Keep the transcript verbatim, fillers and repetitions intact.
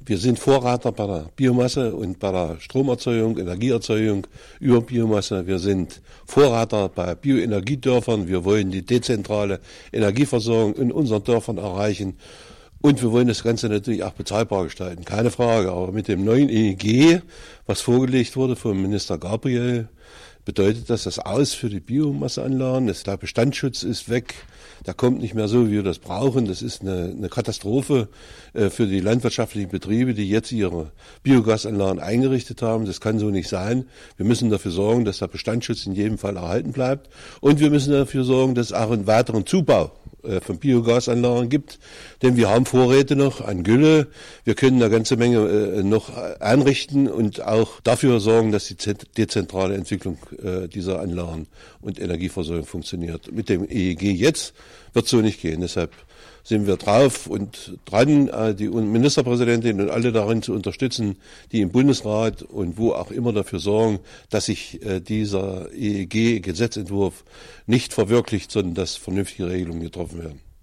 wir sind Vorreiter bei der Biomasse und bei der Stromerzeugung, Energieerzeugung über Biomasse. Wir sind Vorreiter bei Bioenergiedörfern. Wir wollen die dezentrale Energieversorgung in unseren Dörfern erreichen. Und wir wollen das Ganze natürlich auch bezahlbar gestalten, keine Frage. Aber mit dem neuen E E G, was vorgelegt wurde vom Minister Gabriel, bedeutet das das Aus für die Biomasseanlagen. Das, der Bestandsschutz ist weg. Der kommt nicht mehr so, wie wir das brauchen. Das ist eine, eine Katastrophe äh, für die landwirtschaftlichen Betriebe, die jetzt ihre Biogasanlagen eingerichtet haben. Das kann so nicht sein. Wir müssen dafür sorgen, dass der Bestandsschutz in jedem Fall erhalten bleibt. Und wir müssen dafür sorgen, dass es auch einen weiteren Zubau äh, von Biogasanlagen gibt. Denn wir haben Vorräte noch an Gülle. Wir können eine ganze Menge äh, noch einrichten und auch dafür sorgen, dass die dezentrale Entwicklung äh, dieser Anlagen und Energieversorgung funktioniert. Mit dem E E G jetzt wird so nicht gehen. Deshalb sind wir drauf und dran, die Ministerpräsidentin und alle darin zu unterstützen, die im Bundesrat und wo auch immer dafür sorgen, dass sich dieser E E G-Gesetzentwurf nicht verwirklicht, sondern dass vernünftige Regelungen getroffen werden.